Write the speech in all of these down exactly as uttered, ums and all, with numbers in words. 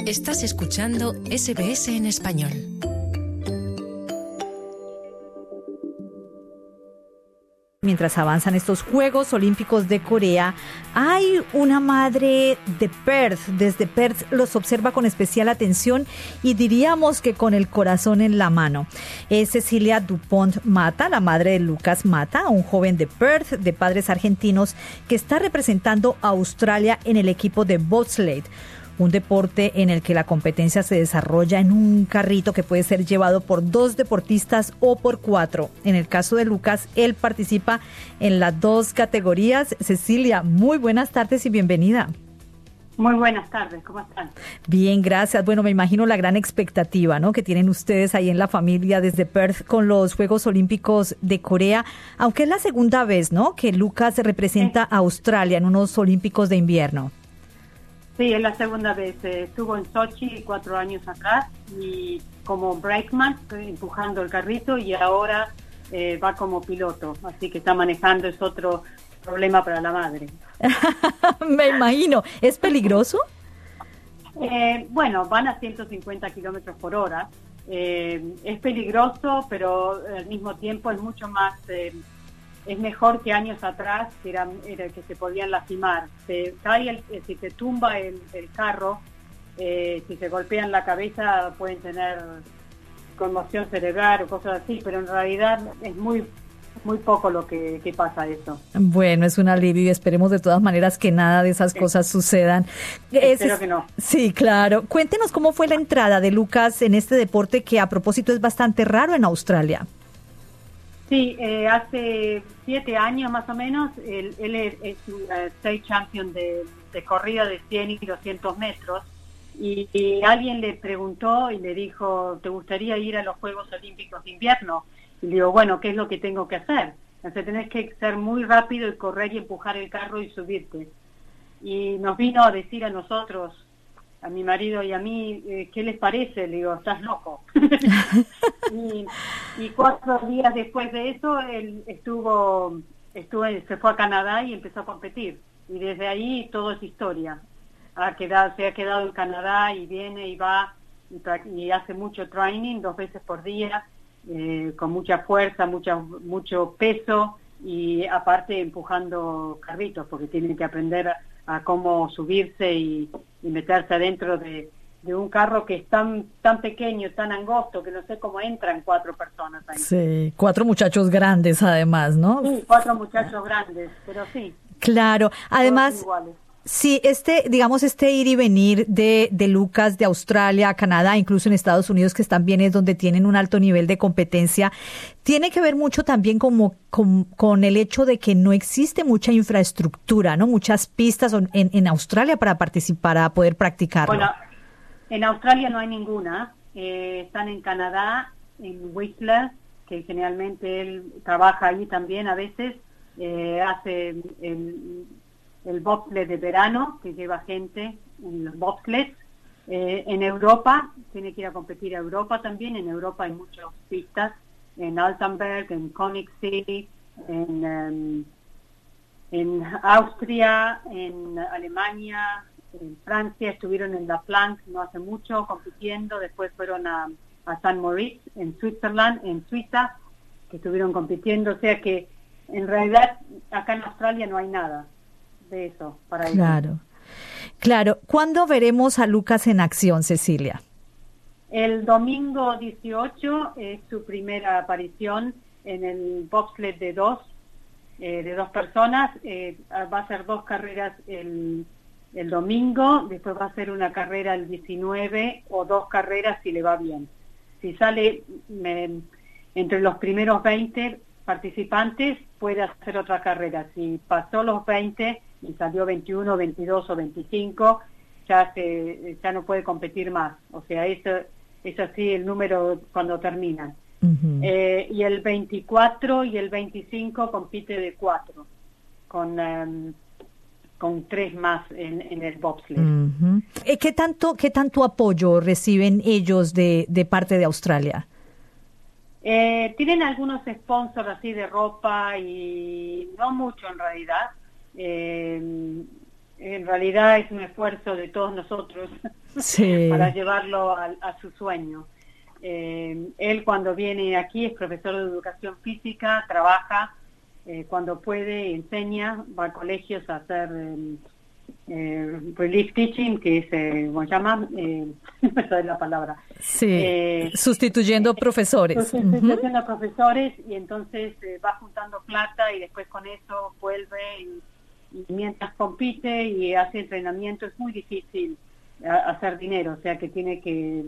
Estás escuchando S B S en español. Mientras avanzan estos Juegos Olímpicos de Corea, hay una madre de Perth. Desde Perth los observa con especial atención y diríamos que con el corazón en la mano. Es Cecilia Dupont Mata, la madre de Lucas Mata, un joven de Perth de padres argentinos que está representando a Australia en el equipo de bobsleigh, un deporte en el que la competencia se desarrolla en un carrito que puede ser llevado por dos deportistas o por cuatro. En el caso de Lucas, él participa en las dos categorías. Cecilia, muy buenas tardes y bienvenida. Muy buenas tardes, ¿cómo están? Bien, gracias. Bueno, me imagino la gran expectativa, ¿no?, que tienen ustedes ahí en la familia desde Perth con los Juegos Olímpicos de Corea, aunque es la segunda vez, ¿no?, que Lucas representa a Australia en unos Olímpicos de invierno. Sí, es la segunda vez. Eh, estuvo en Sochi cuatro años atrás y como brakeman, empujando el carrito, y ahora eh, va como piloto. Así que está manejando, es otro problema para la madre. Me imagino. ¿Es peligroso? Eh, bueno, van a ciento cincuenta kilómetros por hora. Eh, es peligroso, pero al mismo tiempo es mucho más... Eh, es mejor que años atrás, que, era, era que se podían lastimar. Se cae el, si se tumba el, el carro, eh, si se golpean la cabeza pueden tener conmoción cerebral o cosas así, pero en realidad es muy muy poco lo que, que pasa eso. Bueno, es un alivio y esperemos de todas maneras que nada de esas sí. cosas sucedan. Espero es, que no. Sí, claro. Cuéntenos cómo fue la entrada de Lucas en este deporte que a propósito es bastante raro en Australia. Sí, eh, hace siete años más o menos, él, él es, es un uh, state champion de, de corrida de cien y doscientos metros, y, y alguien le preguntó y le dijo, ¿te gustaría ir a los Juegos Olímpicos de Invierno? Y le digo, bueno, ¿qué es lo que tengo que hacer? Entonces tenés que ser muy rápido y correr y empujar el carro y subirte. Y nos vino a decir a nosotros, a mi marido y a mí, eh, ¿qué les parece? Le digo, estás loco. y, y cuatro días después de eso, él estuvo, estuvo, se fue a Canadá y empezó a competir. Y desde ahí todo es historia. Ha quedado, se ha quedado en Canadá y viene y va y, y hace mucho training, dos veces por día, eh, con mucha fuerza, mucha, mucho peso y aparte empujando carritos, porque tienen que aprender a, a cómo subirse y, y meterse adentro de, de un carro que es tan tan pequeño, tan angosto, que no sé cómo entran cuatro personas ahí. Sí, cuatro muchachos grandes además, ¿no? Sí, cuatro muchachos grandes, pero sí. Claro, además... Sí, este, digamos, este ir y venir de, de Lucas de Australia a Canadá, incluso en Estados Unidos, que también es donde tienen un alto nivel de competencia, tiene que ver mucho también como, con, con el hecho de que no existe mucha infraestructura, ¿no? Muchas pistas en, en Australia para participar, para poder practicarlo. Bueno, en Australia no hay ninguna. Eh, están en Canadá, en Whistler, que generalmente él trabaja ahí también a veces, eh, hace el... el bobsled de verano, que lleva gente en los bobsleds. Eh, en Europa, tiene que ir a competir a Europa también. En Europa hay muchas pistas, en Altenberg, en Königssee, en, um, en Austria, en Alemania, en Francia. Estuvieron en La Planche no hace mucho compitiendo, después fueron a, a Saint Moritz, en Switzerland, en Suiza, que estuvieron compitiendo. O sea que en realidad acá en Australia no hay nada de eso para ellos. Claro, claro. ¿Cuándo veremos a Lucas en acción, Cecilia? El domingo dieciocho es su primera aparición en el bobsled de dos, eh, de dos personas. Eh, va a ser dos carreras el, el domingo, después va a ser una carrera el diecinueve o dos carreras si le va bien. Si sale me, entre los primeros veinte participantes, puede hacer otra carrera. Si pasó los veinte y salió veintiuno, veintidós o veinticinco, ya se ya no puede competir más. O sea, eso es así el número cuando terminan. Uh-huh. Eh, y el veinticuatro y el veinticinco compite de cuatro, con um, con tres más en, en el bobsleigh. Uh-huh. ¿Qué tanto qué tanto apoyo reciben ellos de, de parte de Australia? Eh, tienen algunos sponsors así de ropa y no mucho en realidad. Eh, en realidad es un esfuerzo de todos nosotros sí. para llevarlo a, a su sueño. Eh, él cuando viene aquí es profesor de educación física, trabaja eh, cuando puede, enseña, va a colegios a hacer eh, eh, relief teaching, que es, eh, ¿cómo se llama? Eh, no me sale la palabra. Sí, eh, sustituyendo eh, profesores. Sustituyendo uh-huh. profesores, y entonces eh, va juntando plata y después con eso vuelve y, y mientras compite y hace entrenamiento es muy difícil a, hacer dinero, o sea que tiene que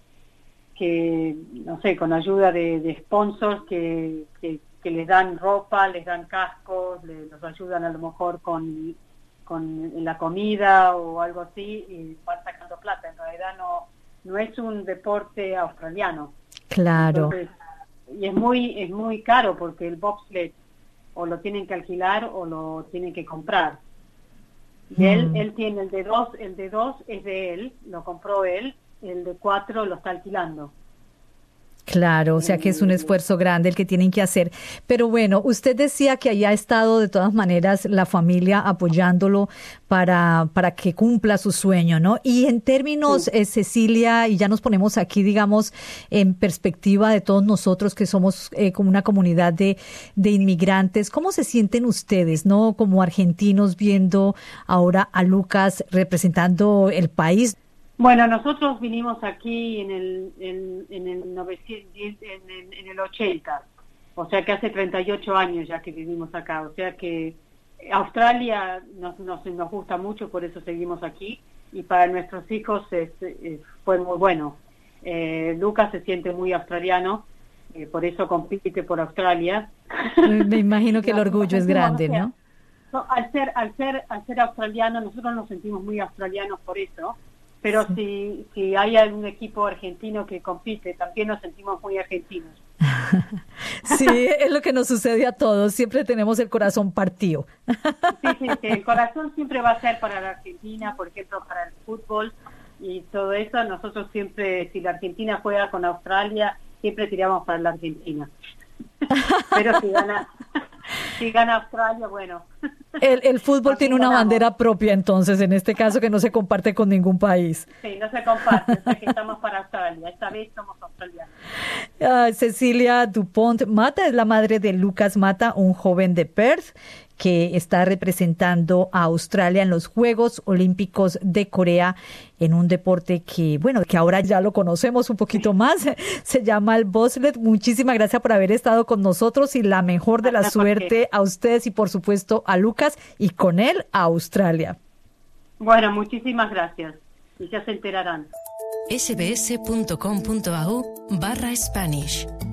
que, no sé, con ayuda de, de sponsors que, que, que les dan ropa, les dan cascos, les, los ayudan a lo mejor con, con la comida o algo así, y van sacando plata. En realidad no, no es un deporte australiano. Claro. Entonces, y es muy, es muy caro porque el bobsled o lo tienen que alquilar o lo tienen que comprar. Y mm. él, él tiene el de dos, el de dos es de él, lo compró él, el de cuatro lo está alquilando. Claro, o sea que es un esfuerzo grande el que tienen que hacer. Pero bueno, usted decía que ahí ha estado de todas maneras la familia apoyándolo para, para que cumpla su sueño, ¿no? Y en términos, sí. eh, Cecilia, y ya nos ponemos aquí, digamos, en perspectiva de todos nosotros que somos eh, como una comunidad de, de inmigrantes, ¿cómo se sienten ustedes, no? Como argentinos viendo ahora a Lucas representando el país. Bueno, nosotros vinimos aquí en el en, en el novecientos, en, en, en el ochenta, o sea que hace treinta y ocho años ya que vivimos acá, o sea que Australia nos, nos, nos gusta mucho, por eso seguimos aquí, y para nuestros hijos es, es, fue muy bueno. Eh, Lucas se siente muy australiano, eh, por eso compite por Australia. Me imagino que el orgullo es grande, ¿no? No, al ser al ser al ser australiano, nosotros nos sentimos muy australianos por eso. Pero sí. si, si hay algún equipo argentino que compite, también nos sentimos muy argentinos. Sí, es lo que nos sucede a todos. Siempre tenemos el corazón partido. Sí, sí, sí, el corazón siempre va a ser para la Argentina, por ejemplo, para el fútbol y todo eso. Nosotros siempre, si la Argentina juega con Australia, siempre tiramos para la Argentina. Pero si gana, si gana Australia, bueno. El, el fútbol tiene una ganamos. bandera propia, entonces, en este caso, que no se comparte con ningún país. Sí, no se comparte, es que estamos para Australia. Esta vez somos australianos. Uh, Cecilia Dupont Mata es la madre de Lucas Mata, un joven de Perth que está representando a Australia en los Juegos Olímpicos de Corea en un deporte que, bueno, que ahora ya lo conocemos un poquito más, se llama el bobsled. Muchísimas gracias por haber estado con nosotros y la mejor de la suerte a ustedes y por supuesto a Lucas y con él a Australia. Bueno, muchísimas gracias y ya se enterarán. sbs.com.au barra Spanish